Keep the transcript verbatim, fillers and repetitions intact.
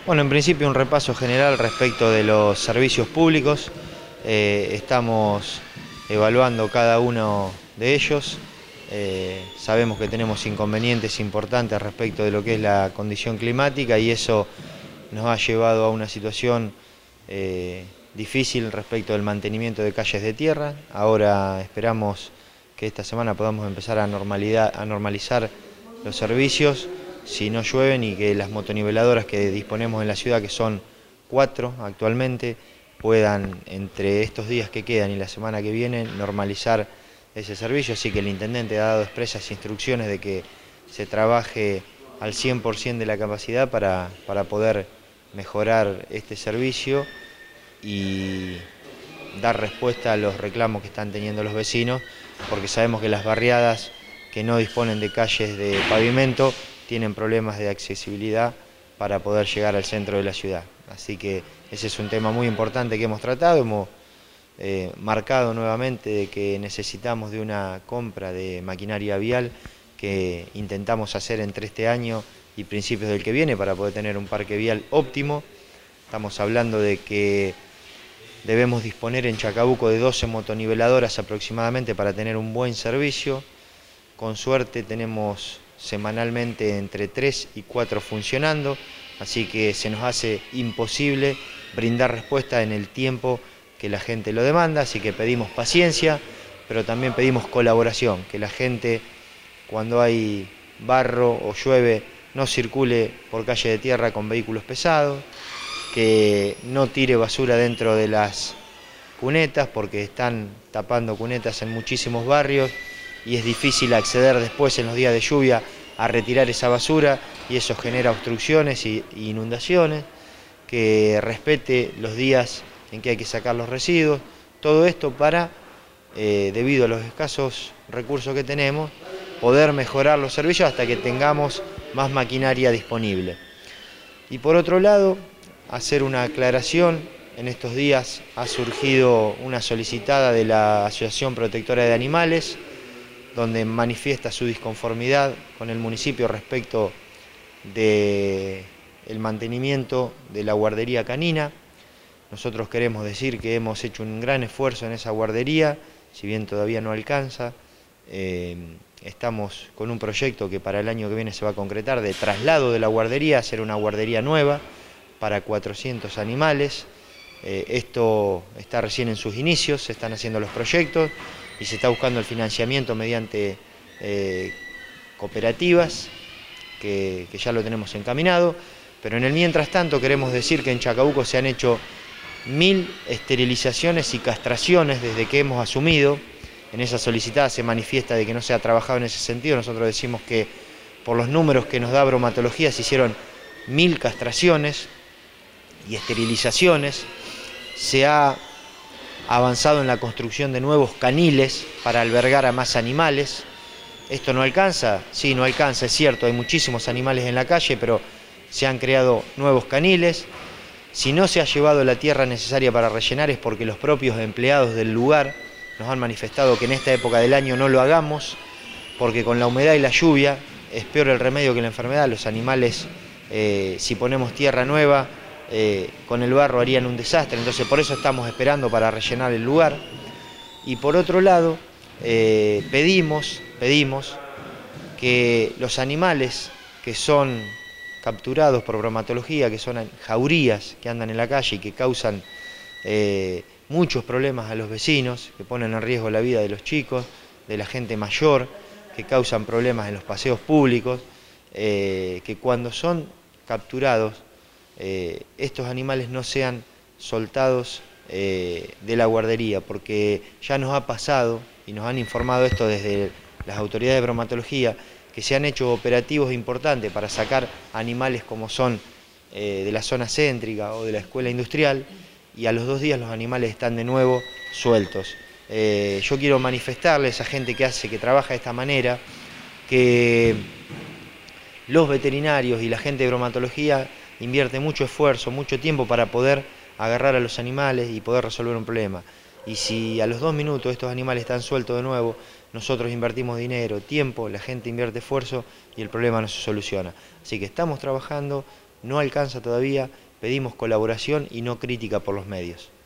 Bueno, en principio un repaso general respecto de los servicios públicos. Eh, estamos evaluando cada uno de ellos. Eh, sabemos que tenemos inconvenientes importantes respecto de lo que es la condición climática y eso nos ha llevado a una situación eh, difícil respecto del mantenimiento de calles de tierra. Ahora esperamos que esta semana podamos empezar a, normalidad, a normalizar los servicios si no llueven y que las motoniveladoras que disponemos en la ciudad, que son cuatro actualmente, puedan entre estos días que quedan y la semana que viene normalizar ese servicio. Así que el intendente ha dado expresas instrucciones de que se trabaje al cien por cien de la capacidad para, para poder mejorar este servicio y dar respuesta a los reclamos que están teniendo los vecinos, porque sabemos que las barriadas que no disponen de calles de pavimento tienen problemas de accesibilidad para poder llegar al centro de la ciudad. Así que ese es un tema muy importante que hemos tratado, hemos eh, marcado nuevamente de que necesitamos de una compra de maquinaria vial que intentamos hacer entre este año y principios del que viene para poder tener un parque vial óptimo. Estamos hablando de que debemos disponer en Chacabuco de doce motoniveladoras aproximadamente para tener un buen servicio. Con suerte tenemos semanalmente entre tres y cuatro funcionando, así que se nos hace imposible brindar respuesta en el tiempo que la gente lo demanda, así que pedimos paciencia, pero también pedimos colaboración, que la gente cuando hay barro o llueve no circule por calle de tierra con vehículos pesados, que no tire basura dentro de las cunetas porque están tapando cunetas en muchísimos barrios y es difícil acceder después en los días de lluvia a retirar esa basura y eso genera obstrucciones y inundaciones, que respete los días en que hay que sacar los residuos, todo esto para, eh, debido a los escasos recursos que tenemos, poder mejorar los servicios hasta que tengamos más maquinaria disponible. Y por otro lado, hacer una aclaración, en estos días ha surgido una solicitada de la Asociación Protectora de Animales, donde manifiesta su disconformidad con el municipio respecto del mantenimiento de la guardería canina. Nosotros queremos decir que hemos hecho un gran esfuerzo en esa guardería, si bien todavía no alcanza. Eh, estamos con un proyecto que para el año que viene se va a concretar de traslado de la guardería a hacer una guardería nueva para cuatrocientos animales. Eh, esto está recién en sus inicios, se están haciendo los proyectos y se está buscando el financiamiento mediante eh, cooperativas, que, que ya lo tenemos encaminado, pero en el mientras tanto queremos decir que en Chacabuco se han hecho mil esterilizaciones y castraciones desde que hemos asumido. En esa solicitada se manifiesta de que no se ha trabajado en ese sentido. Nosotros decimos que por los números que nos da bromatología se hicieron mil castraciones y esterilizaciones. Se ha avanzado en la construcción de nuevos caniles para albergar a más animales. ¿Esto no alcanza? Sí, no alcanza, es cierto, hay muchísimos animales en la calle, pero se han creado nuevos caniles. Si no se ha llevado la tierra necesaria para rellenar es porque los propios empleados del lugar nos han manifestado que en esta época del año no lo hagamos, porque con la humedad y la lluvia es peor el remedio que la enfermedad. Los animales, eh, si ponemos tierra nueva, Eh, con el barro harían un desastre, entonces por eso estamos esperando para rellenar el lugar. Y por otro lado, eh, pedimos, pedimos que los animales que son capturados por bromatología, que son jaurías que andan en la calle y que causan eh, muchos problemas a los vecinos, que ponen en riesgo la vida de los chicos, de la gente mayor, que causan problemas en los paseos públicos, eh, que cuando son capturados Eh, estos animales no sean soltados eh, de la guardería, porque ya nos ha pasado, y nos han informado esto desde las autoridades de bromatología, que se han hecho operativos importantes para sacar animales como son eh, de la zona céntrica o de la escuela industrial, y a los dos días los animales están de nuevo sueltos. Eh, yo quiero manifestarle a esa gente que hace, que trabaja de esta manera, que los veterinarios y la gente de bromatología invierte mucho esfuerzo, mucho tiempo para poder agarrar a los animales y poder resolver un problema. Y si a los dos minutos estos animales están sueltos de nuevo, nosotros invertimos dinero, tiempo, la gente invierte esfuerzo y el problema no se soluciona. Así que estamos trabajando no alcanza todavía, pedimos colaboración y no crítica por los medios.